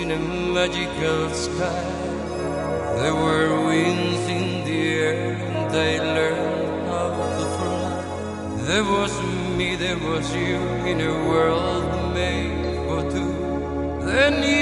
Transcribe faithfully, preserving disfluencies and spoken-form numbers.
in a magical sky. There were winds in the air and they learned how to fly. There was me, there was you in a world made for two. Then you